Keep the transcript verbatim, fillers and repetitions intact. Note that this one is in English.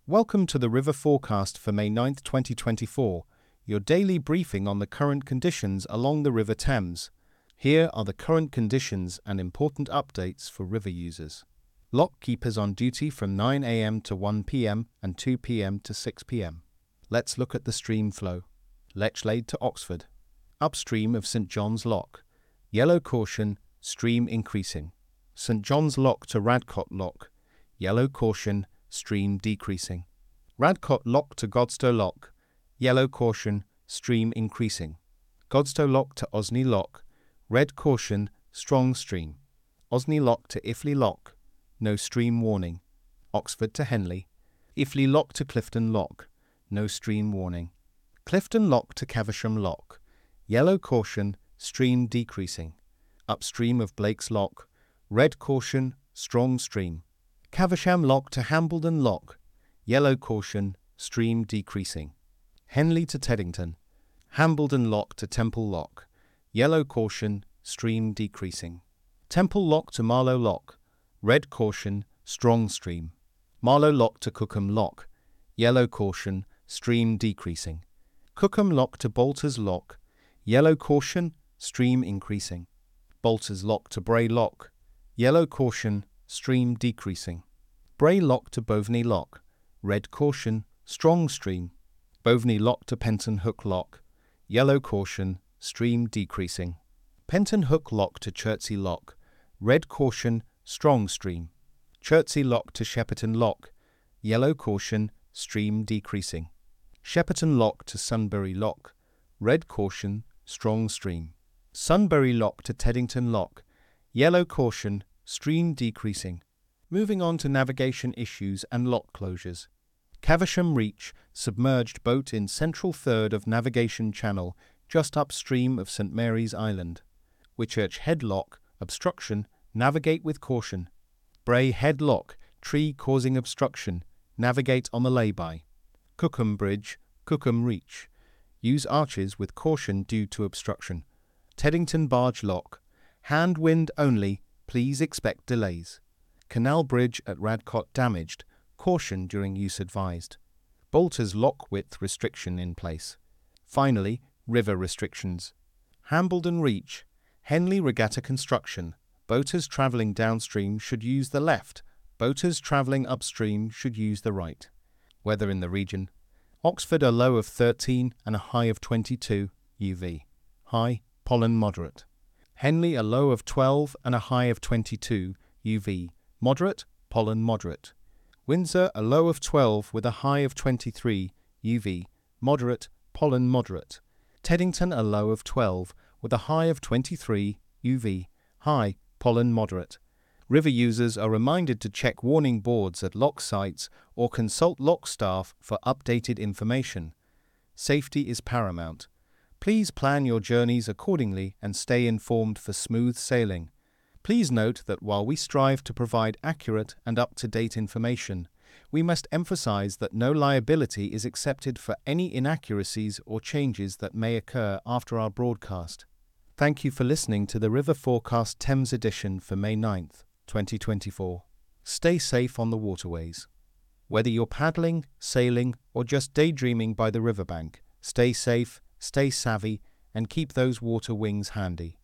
Welcome to the River Forecast for May ninth, twenty twenty-four, your daily briefing on the current conditions along the River Thames. Here are the current conditions and important updates for river users. Lock keepers on duty from nine a m to one p m and two p m to six p m. Let's look at the stream flow. Lechlade to Oxford. Upstream of St John's Lock. Yellow caution, stream increasing. St John's Lock to Radcott Lock. Yellow caution, stream decreasing. Radcott Lock to Godstow Lock. Yellow caution, stream increasing. Godstow Lock to Osney Lock. Red caution, strong stream. Osney Lock to Iffley Lock. No stream warning. Oxford to Henley. Iffley Lock to Clifton Lock. No stream warning. Clifton Lock to Caversham Lock. Yellow caution, stream decreasing. Upstream of Blake's Lock. Red caution, strong stream. Caversham Lock to Hambledon Lock. Yellow caution, stream decreasing. Henley to Teddington. Hambledon Lock to Temple Lock. Yellow caution, stream decreasing. Temple Lock to Marlow Lock. Red caution, strong stream. Marlow Lock to Cookham Lock. Yellow caution, stream decreasing. Cookham Lock to Bolters Lock. Yellow caution, stream increasing. Bolters Lock to Bray Lock. Yellow caution, stream decreasing. Bray Lock to Boveney Lock. Red caution, strong stream. Boveney Lock to Penton Hook Lock. Yellow caution, stream decreasing. Penton Hook Lock to Chertsey Lock. Red caution, strong stream. Chertsey Lock to Shepperton Lock. Yellow caution, stream decreasing. Shepperton Lock to Sunbury Lock. Red caution, strong stream. Sunbury Lock to Teddington Lock. Yellow caution, stream decreasing. Moving on to navigation issues and lock closures. Caversham Reach, submerged boat in central third of navigation channel, just upstream of St Mary's Island. Whitchurch Head Lock, obstruction, navigate with caution. Bray Head Lock, tree causing obstruction, navigate on the lay-by. Cookham Bridge, Cookham Reach, use arches with caution due to obstruction. Teddington Barge Lock, hand wind only, please expect delays. Canal Bridge at Radcott damaged, caution during use advised. Bolters Lock width restriction in place. Finally, river restrictions. Hambledon Reach, Henley Regatta construction. Boaters travelling downstream should use the left. Boaters travelling upstream should use the right. Weather in the region. Oxford a low of thirteen and a high of twenty-two U V. High, pollen moderate. Henley a low of twelve and a high of twenty-two U V. Moderate, pollen moderate. Windsor a low of twelve with a high of twenty-three U V. Moderate, pollen moderate. Teddington a low of twelve with a high of twenty-three U V. High, pollen moderate. River users are reminded to check warning boards at lock sites or consult lock staff for updated information. Safety is paramount. Please plan your journeys accordingly and stay informed for smooth sailing. Please note that while we strive to provide accurate and up-to-date information, we must emphasize that no liability is accepted for any inaccuracies or changes that may occur after our broadcast. Thank you for listening to the River Forecast Thames edition for May ninth, twenty twenty-four. Stay safe on the waterways. Whether you're paddling, sailing, or just daydreaming by the riverbank, stay safe, stay savvy, and keep those water wings handy.